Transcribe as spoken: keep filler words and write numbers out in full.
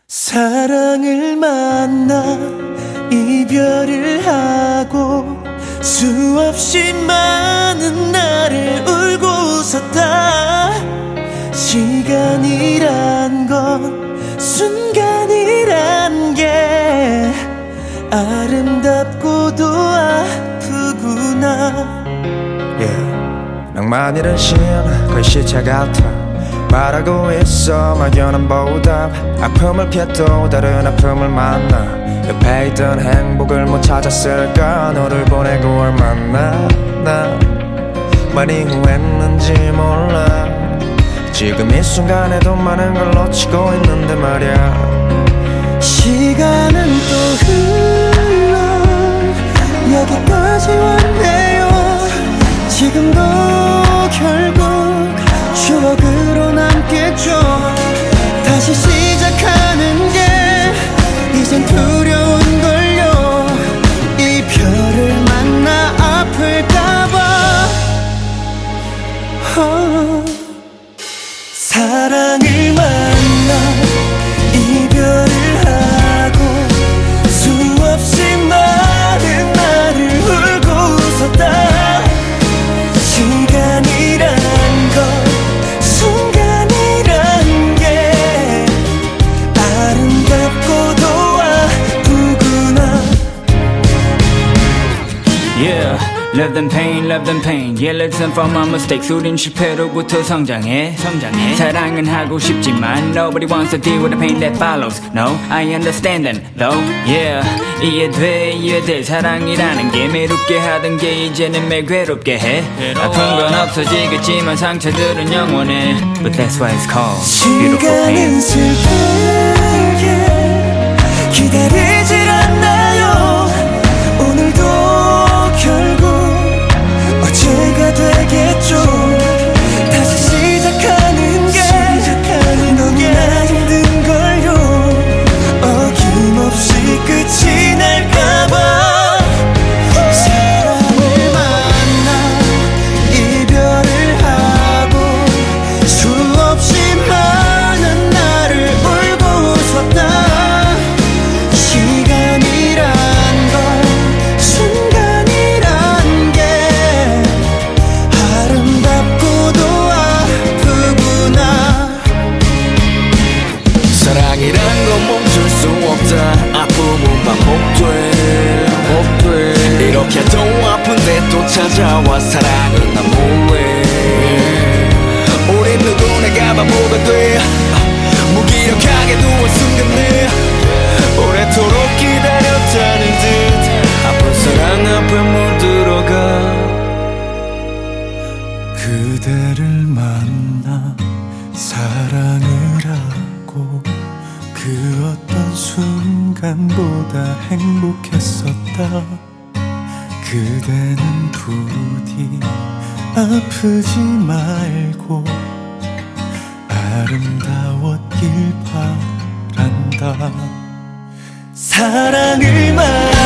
사랑을 만나 이별을 하고 수없이 많은 날을 울고 웃었다. 시간이란 건 순간이란 게 아름답고도 아프구나. yeah. 낭만이란 신 글씨체 같아. 말하고 있어 막연한 보답. 아픔을 피해도 다른 아픔을 만나. 옆에 있던 행복을 못 찾았을까. 너를 보내고 얼마나 나 많이 후회했는지 몰라. 지금 이 순간에도 많은 걸 놓치고 있는데 말야. 시간은 또 흘러 여기까지 왔네요. 지금도 결국 추억으로 남겠죠. 다시 시작하는 게 이젠 두려운걸요. 이별을 만나 아플까봐. 어. 사랑을 만나 이별을 하고 수없이 많은 날을 울고 웃었다. 시간이란 건 순간이란 게 아름답고도 아프구나. Yeah, love them pain, love them pain. Yeah, lesson from my mistakes. 우린 실패로부터 성장해, 성장해. 사랑은 하고 싶지만 nobody wants to deal with the pain that follows. No, I understand them, though. Yeah, 이해돼, 이해돼. 사랑이라는 게 매롭게 하던 게 이제는 매일 괴롭게 해. 아픈 건 없어지겠지만 상처들은 영원해. But that's why it's called beautiful pain. 시간은 슬프게 기다리질 않나요. 오늘도 결국 어제가 되겠죠. 다시 시작하는 게 너무나 힘든걸요. 어김없이 끝이 날까봐. 사랑을 만나 이별을 하고 수없이 많은 날을 울고 웃었다. 시간이란 건 순간이란 게 아름답고도 아프구나. 사랑이란 건 멈출 수 없다. 아픔은 반복돼, 반복돼. 이렇게도 아픈데 또 찾아와. 사랑은 너무해. 우린 누구나 바보가 돼. 무기력하게 누워 숨겼네. 오래도록 기다렸다는 듯 아픈 사랑 앞에 물들어가. 그대를 만나 사랑을 하고 그 어떤 순간보다 행복했었다. 그대는 부디 아프지 말고 아름다웠길 바란다. 사랑을 만